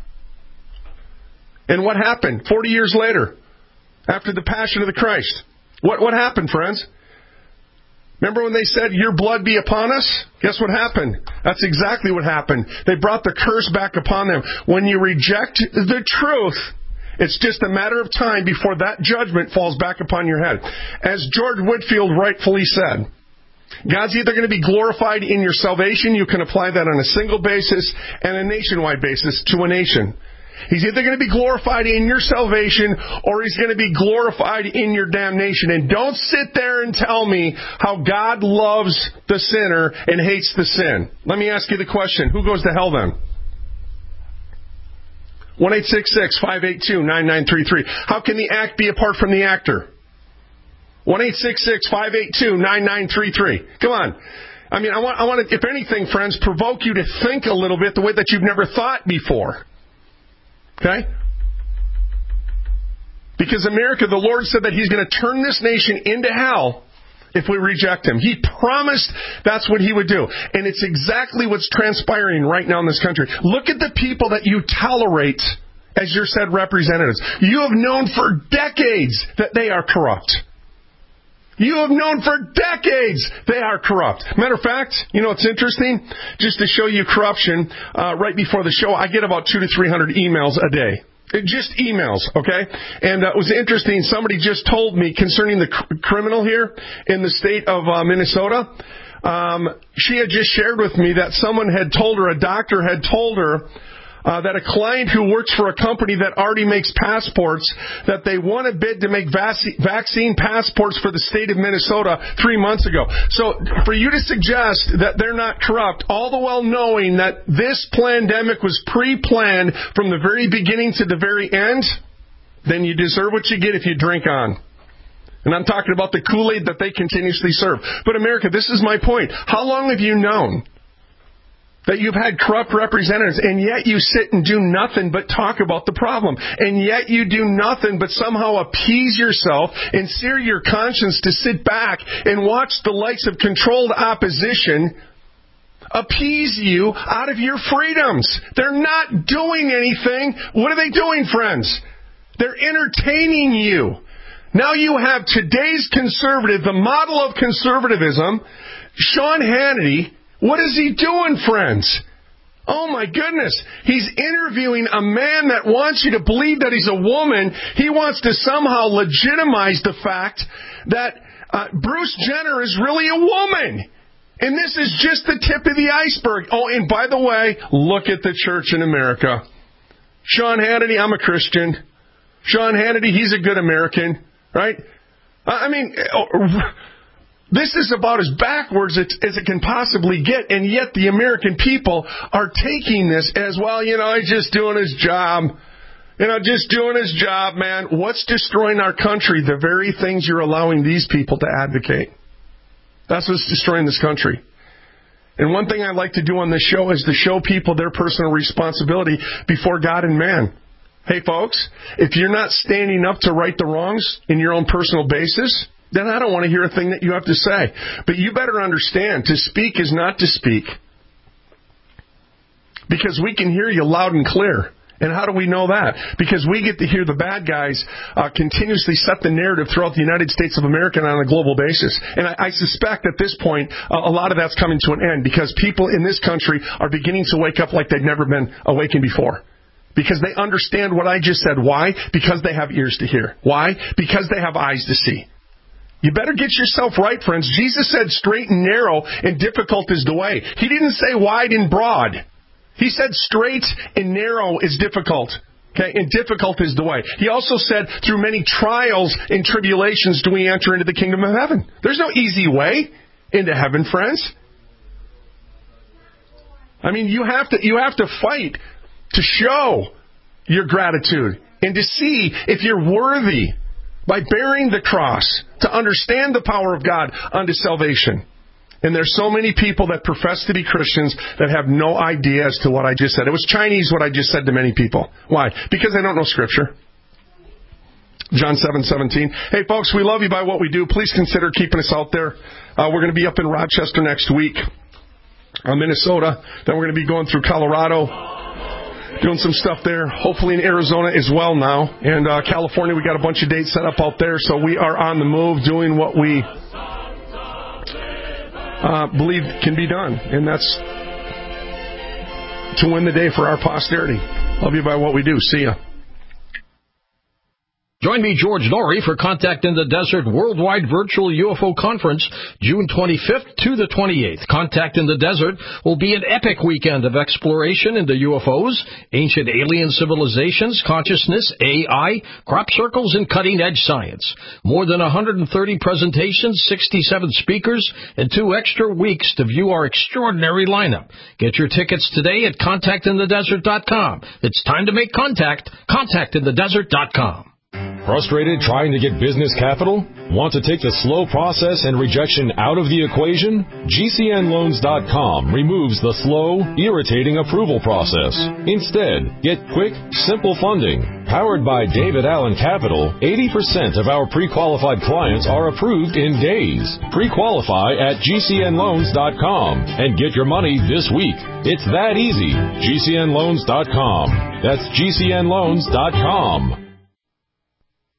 And what happened 40 years later, after the Passion of the Christ? What happened, friends? Remember when they said, your blood be upon us? Guess what happened? That's exactly what happened. They brought the curse back upon them. When you reject the truth, it's just a matter of time before that judgment falls back upon your head. As George Whitefield rightfully said, God's either going to be glorified in your salvation, you can apply that on a single basis, and a nationwide basis to a nation. He's either going to be glorified in your salvation or He's going to be glorified in your damnation. And don't sit there and tell me how God loves the sinner and hates the sin. Let me ask you the question. Who goes to hell then? 1-866-582-9933. How can the act be apart from the actor? 1-866-582-9933. Come on. I mean, I want to, if anything, friends, provoke you to think a little bit the way that you've never thought before. Okay? Because America, the Lord said that He's going to turn this nation into hell if we reject Him. He promised that's what He would do. And it's exactly what's transpiring right now in this country. Look at the people that you tolerate as your said representatives. You have known for decades that they are corrupt. You have known for decades they are corrupt. Matter of fact, you know what's interesting? Just to show you corruption, right before the show, I get about 200 to 300 emails a day. Just emails, okay? And it was interesting. Somebody just told me concerning the criminal here in the state of Minnesota. She had just shared with me that someone had told her, a doctor had told her, that a client who works for a company that already makes passports, that they won a bid to make vaccine passports for the state of Minnesota 3 months ago. So for you to suggest that they're not corrupt, all the while knowing that this pandemic was pre-planned from the very beginning to the very end, then you deserve what you get if you drink on. And I'm talking about the Kool-Aid that they continuously serve. But America, this is my point. How long have you known that you've had corrupt representatives, and yet you sit and do nothing but talk about the problem? And yet you do nothing but somehow appease yourself and sear your conscience to sit back and watch the likes of controlled opposition appease you out of your freedoms. They're not doing anything. What are they doing, friends? They're entertaining you. Now you have today's conservative, the model of conservatism, Sean Hannity. What is he doing, friends? Oh, my goodness. He's interviewing a man that wants you to believe that he's a woman. He wants to somehow legitimize the fact that Bruce Jenner is really a woman. And this is just the tip of the iceberg. Oh, and by the way, look at the church in America. Sean Hannity, I'm a Christian. Sean Hannity, he's a good American, right? I mean, this is about as backwards as it can possibly get, and yet the American people are taking this as, well, you know, he's just doing his job. You know, just doing his job, man. What's destroying our country? The very things you're allowing these people to advocate. That's what's destroying this country. And one thing I like to do on this show is to show people their personal responsibility before God and man. Hey, folks, if you're not standing up to right the wrongs in your own personal basis, then I don't want to hear a thing that you have to say. But you better understand, to speak is not to speak. Because we can hear you loud and clear. And how do we know that? Because we get to hear the bad guys continuously set the narrative throughout the United States of America on a global basis. And I suspect at this point, a lot of that's coming to an end because people in this country are beginning to wake up like they've never been awakened before. Because they understand what I just said. Why? Because they have ears to hear. Why? Because they have eyes to see. You better get yourself right, friends. Jesus said straight and narrow and difficult is the way. He didn't say wide and broad. He said straight and narrow is difficult. Okay, and difficult is the way. He also said through many trials and tribulations do we enter into the kingdom of heaven. There's no easy way into heaven, friends. I mean, you have to fight to show your gratitude and to see if you're worthy by bearing the cross to understand the power of God unto salvation. And there's so many people that profess to be Christians that have no idea as to what I just said. It was Chinese what I just said to many people. Why? Because they don't know Scripture. John 7:17. Hey, folks, we love you by what we do. Please consider keeping us out there. We're going to be up in Rochester next week, Minnesota. Then we're going to be going through Colorado, doing some stuff there. Hopefully in Arizona as well now. And California, we got a bunch of dates set up out there. So we are on the move doing what we believe can be done. And that's to win the day for our posterity. Love you by what we do. See ya. Join me, George Norrie, for Contact in the Desert Worldwide Virtual UFO Conference, June 25th to the 28th. Contact in the Desert will be an epic weekend of exploration into UFOs, ancient alien civilizations, consciousness, AI, crop circles, and cutting-edge science. More than 130 presentations, 67 speakers, and 2 extra weeks to view our extraordinary lineup. Get your tickets today at contactinthedesert.com. It's time to make contact. Contactinthedesert.com. Frustrated trying to get business capital? Want to take the slow process and rejection out of the equation? GCNLoans.com removes the slow, irritating approval process. Instead, get quick, simple funding. Powered by David Allen Capital, 80% of our pre-qualified clients are approved in days. Pre-qualify at GCNLoans.com and get your money this week. It's that easy. GCNLoans.com. That's GCNLoans.com.